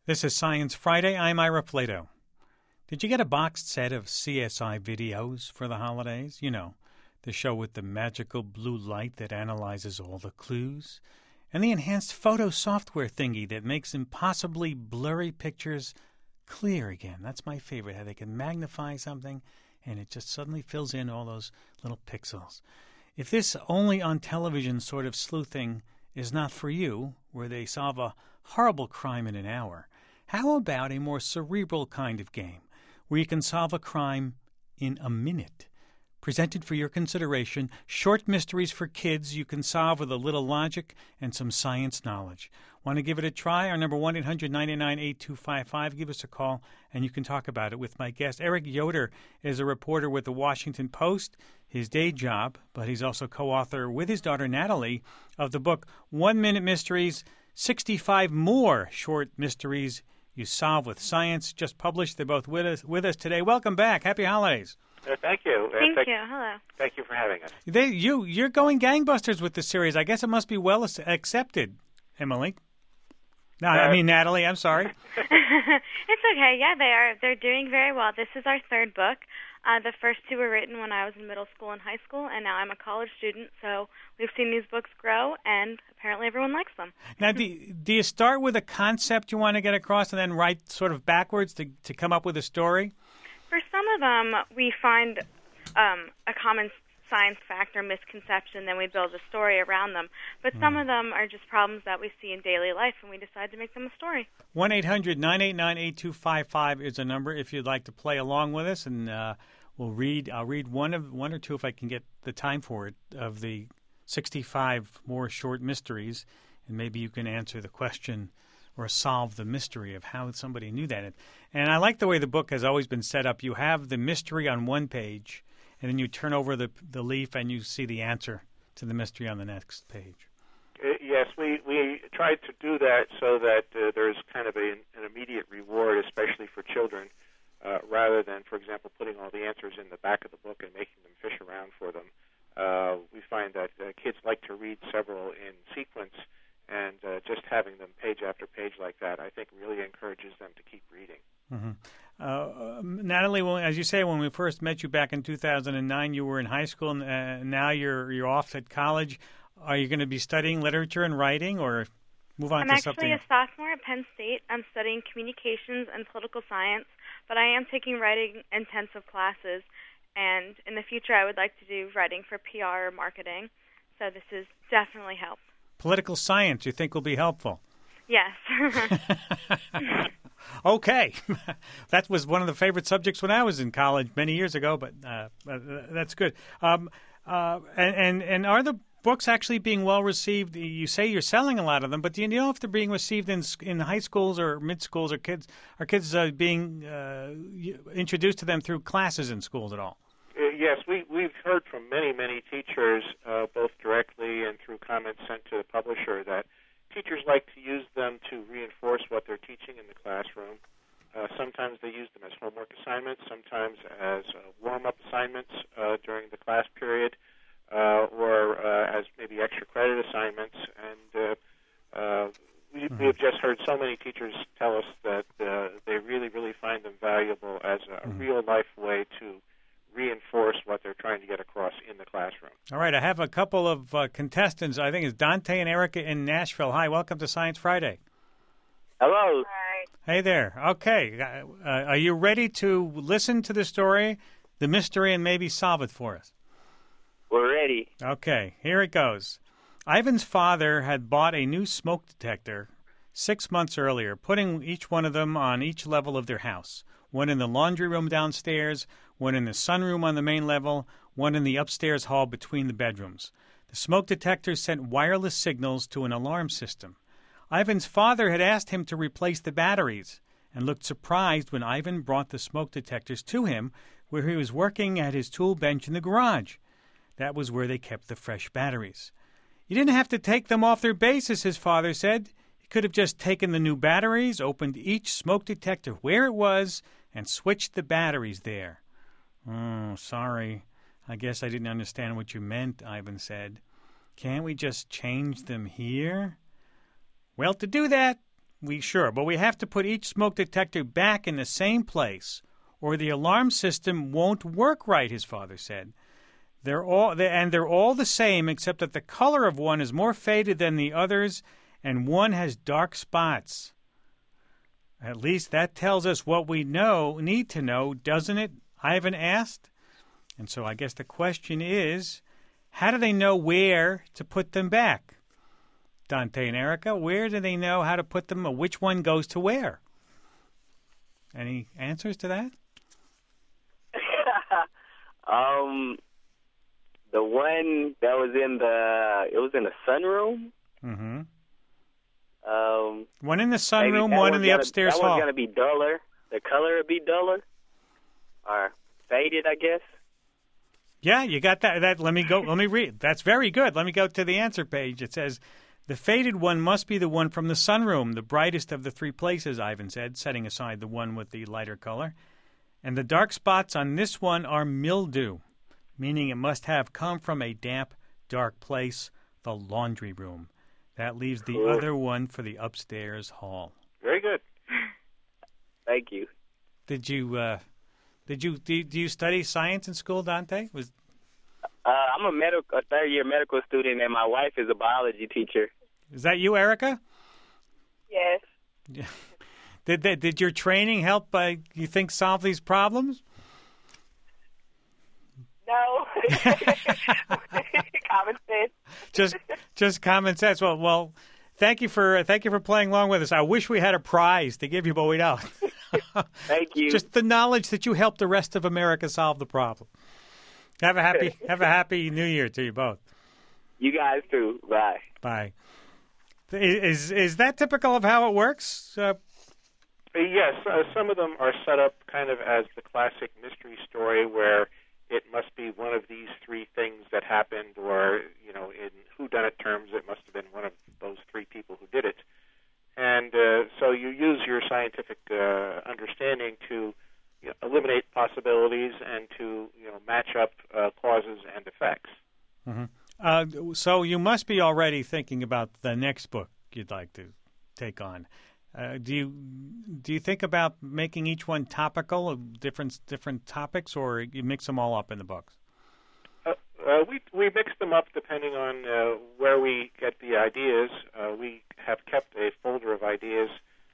This is Science Friday. I'm Ira Flato. Did you get a boxed set of CSI videos for the holidays? You know, the show with the magical blue light that analyzes all the clues, and the enhanced photo software thingy that makes impossibly blurry pictures clear again. That's my favorite, how they can magnify something and it just suddenly fills in all those little pixels. If this only on television sort of sleuthing is not for you, where they solve a horrible crime in an hour, how about a more cerebral kind of game, where you can solve a crime in a minute? Presented for your consideration, short mysteries for kids you can solve with a little logic and some science knowledge. Want to give it a try? Our number 1-800-999-8255. Give us a call, and you can talk about it with my guest. Eric Yoder is a reporter with the Washington Post, his day job, but he's also co-author with his daughter Natalie of the book 1 Minute Mysteries, 65 More Short Mysteries You Solve with Science, just published. They're both with us today. Welcome back. Happy holidays. Thank you. Thank you. Hello. Thank you for having us. You're going gangbusters with the series. I guess it must be well accepted, Emily. No, I mean Natalie. I'm sorry. It's okay. Yeah, they are. They're doing very well. This is our third book. The first two were written when I was in middle school and high school, and now I'm a college student. So we've seen these books grow, and apparently everyone likes them. Now, do you start with a concept you want to get across and then write sort of backwards to come up with a story? For some of them, we find a common science fact or misconception, then we build a story around them. But some of them are just problems that we see in daily life, and we decide to make them a story. 1-800-989-8255 is a number if you'd like to play along with us, and I'll read one or two if I can get the time for it of the 65 more short mysteries, and maybe you can answer the question or solve the mystery of how somebody knew that. And I like the way the book has always been set up. You have the mystery on one page, and then you turn over the leaf and you see the answer to the mystery on the next page. Yes, we tried to do that so that there's kind of an immediate reward, especially for children, rather than, for example, putting all the answers in the back of the book and making them fish around for them. We find that kids like to read several in sequence, and just having them page after page like that, I think, really encourages them to keep reading. Mm-hmm. Natalie, well, as you say, when we first met you back in 2009, you were in high school, and now you're off at college. Are you going to be studying literature and writing, or move on to something? I'm actually a sophomore at Penn State. I'm studying communications and political science, but I am taking writing intensive classes, and in the future I would like to do writing for PR or marketing, so this is definitely help. Political science, you think will be helpful? Yes. Okay. That was one of the favorite subjects when I was in college many years ago, but that's good. And are the books actually being well received? You say you're selling a lot of them, but do you know if they're being received in high schools or mid schools, or kids being introduced to them through classes in schools at all? Yes, we've heard from many teachers, both directly and through comments sent to the publisher, that teachers like to use them to reinforce what they're teaching in the classroom. Sometimes they use them as homework assignments, sometimes as warm-up assignments during the class period, or as maybe extra credit assignments. And we've just heard so many teachers tell us that they really find them valuable as a real-life way to reinforce what they're trying to get across in the classroom. All right, I have a couple of contestants. I think it's Dante and Erica in Nashville. Hi, welcome to Science Friday. Hello. Hi. Hey there. Okay, are you ready to listen to the story, the mystery, and maybe solve it for us? We're ready. Okay, here it goes. Ivan's father had bought a new smoke detector 6 months earlier, putting each one of them on each level of their house. One in the laundry room downstairs, one in the sunroom on the main level, one in the upstairs hall between the bedrooms. The smoke detectors sent wireless signals to an alarm system. Ivan's father had asked him to replace the batteries and looked surprised when Ivan brought the smoke detectors to him where he was working at his tool bench in the garage. That was where they kept the fresh batteries. You didn't have to take them off their bases, his father said. You could have just taken the new batteries, opened each smoke detector where it was, and switched the batteries there. Oh, sorry. I guess I didn't understand what you meant, Ivan said. Can't we just change them here? Well, to do that, but we have to put each smoke detector back in the same place, or the alarm system won't work right, his father said. They're all the same, except that the color of one is more faded than the others, and one has dark spots. At least that tells us what we need to know, doesn't it? Ivan asked. And so I guess the question is, how do they know where to put them back? Dante and Erica, where do they know how to put them, or which one goes to where? Any answers to that? The one that was in the sunroom. Mm-hmm. One in the sunroom, one in the upstairs hall. That one's gonna be duller. The color would be duller, or faded, I guess. Yeah, you got that. Let me read. That's very good. Let me go to the answer page. It says, the faded one must be the one from the sunroom, the brightest of the three places, Ivan said, setting aside the one with the lighter color. And the dark spots on this one are mildew, meaning it must have come from a damp, dark place, the laundry room. That leaves the other one for the upstairs hall. Very good. Thank you. Do you study science in school, Dante? I'm a third-year medical student, and my wife is a biology teacher. Is that you, Erica? Yes. Yeah. Did your training help, you think, solve these problems? No. Common sense. Just common sense. Well, thank you for playing along with us. I wish we had a prize to give you, but we don't. Thank you. Just the knowledge that you helped the rest of America solve the problem. Have a happy New Year to you both. You guys too. Bye. Bye. Is that typical of how it works? Yes, some of them are set up kind of as the classic mystery story where it must be one of these three things that happened, or, in whodunit terms, it must have been one of those three people who did it. And so you use your scientific understanding to eliminate possibilities and to match up causes and effects. Mm-hmm. So you must be already thinking about the next book you'd like to take on. Do you think about making each one topical of different topics, or you mix them all up in the books? We mix them up depending on where we get the ideas. We have kept a folder of ideas,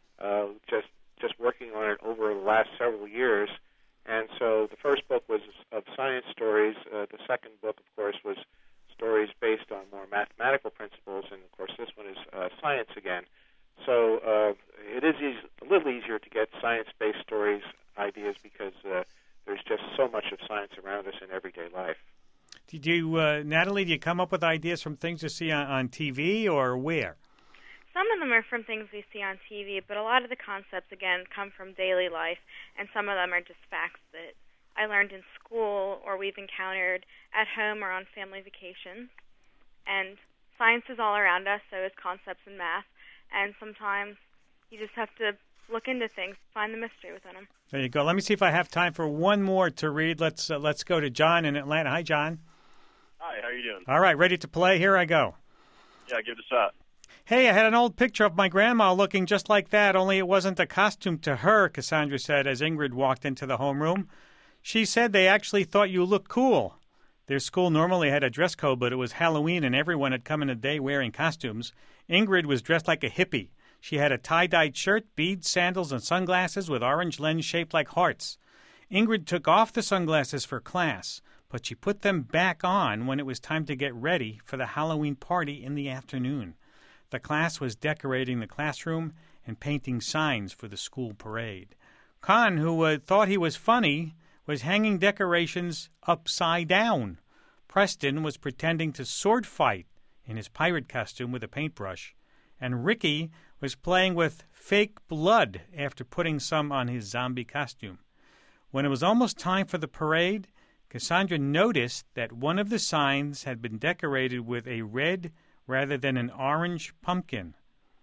just working on it over the last several years. And so the first book was of science stories. The second book, of course, was stories based on more mathematical principles, and of course this one is science again. So it is a little easier to get science-based stories ideas because there's just so much of science around us in everyday life. Natalie, do you come up with ideas from things you see on TV, or where? Some of them are from things we see on TV, but a lot of the concepts, again, come from daily life, and some of them are just facts that I learned in school or we've encountered at home or on family vacations. And science is all around us, so is concepts in math, and sometimes you just have to look into things, find the mystery within them. There you go. Let me see if I have time for one more to read. Let's go to John in Atlanta. Hi, John. Hi, how are you doing? All right, ready to play? Here I go. Yeah, give it a shot. Hey, I had an old picture of my grandma looking just like that, only it wasn't a costume to her, Cassandra said as Ingrid walked into the homeroom. She said they actually thought you looked cool. Their school normally had a dress code, but it was Halloween and everyone had come in a day wearing costumes. Ingrid was dressed like a hippie. She had a tie-dyed shirt, beads, sandals, and sunglasses with orange lens shaped like hearts. Ingrid took off the sunglasses for class, but she put them back on when it was time to get ready for the Halloween party in the afternoon. The class was decorating the classroom and painting signs for the school parade. Khan, who thought he was funny, was hanging decorations upside down. Preston was pretending to sword fight in his pirate costume with a paintbrush. And Ricky was playing with fake blood after putting some on his zombie costume. When it was almost time for the parade, Cassandra noticed that one of the signs had been decorated with a red rather than an orange pumpkin.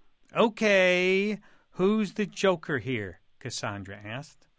Okay, who's the Joker here? Cassandra asked.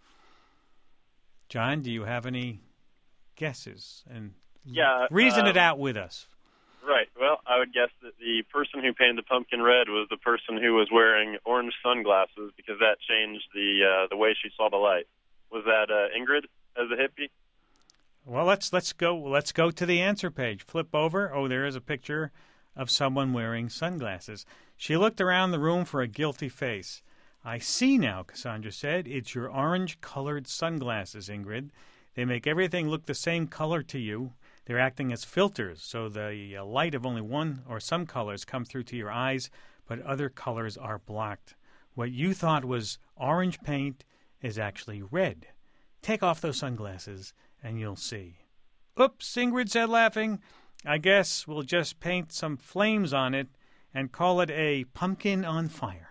John, do you have any guesses? And reason it out with us. Right. Well, I would guess that the person who painted the pumpkin red was the person who was wearing orange sunglasses because that changed the way she saw the light. Was that Ingrid as a hippie? Well, let's go to the answer page. Flip over. Oh, there is a picture of someone wearing sunglasses. She looked around the room for a guilty face. I see now, Cassandra said. It's your orange-colored sunglasses, Ingrid. They make everything look the same color to you. They're acting as filters, so the light of only one or some colors come through to your eyes, but other colors are blocked. What you thought was orange paint is actually red. Take off those sunglasses, and you'll see. Oops, Ingrid said, laughing. I guess we'll just paint some flames on it and call it a pumpkin on fire.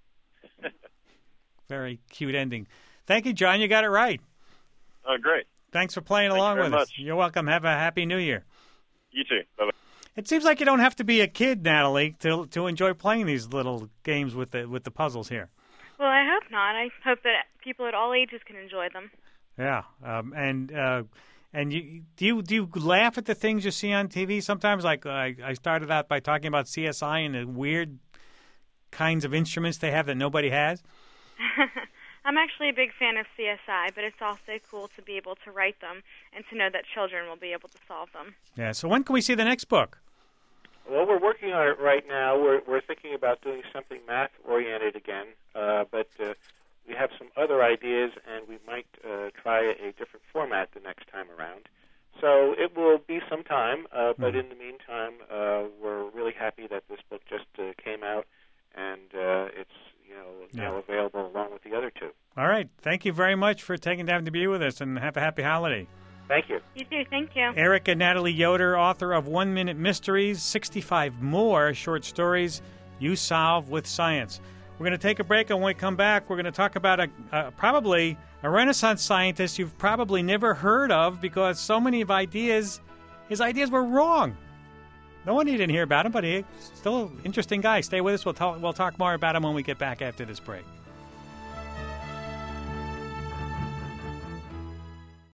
Very cute ending. Thank you, John. You got it right. Oh, great. Thanks for playing along with us. You're welcome. Have a happy New Year. You too. Bye-bye. It seems like you don't have to be a kid, Natalie, to enjoy playing these little games with the puzzles here. Well, I hope not. I hope that people at all ages can enjoy them. Yeah, and do you laugh at the things you see on TV sometimes? Like I started out by talking about CSI and the weird kinds of instruments they have that nobody has. I'm actually a big fan of CSI, but it's also cool to be able to write them and to know that children will be able to solve them. Yeah, so when can we see the next book? Well, we're working on it right now. We're thinking about doing something math-oriented again, but we have some other ideas, and we might try a different format the next time around. So it will be some time, but in the meantime, we're really happy that this book just came out, and it's now available along with the other two. All right. Thank you very much for taking time to be with us, and have a happy holiday. Thank you. You too. Thank you. Eric and Natalie Yoder, author of 1 Minute Mysteries, 65 more short stories you solve with science. We're going to take a break, and when we come back, we're going to talk about probably a Renaissance scientist you've probably never heard of because so many of his ideas were wrong. No one didn't hear about him, but he's still an interesting guy. Stay with us. We'll talk more about him when we get back after this break.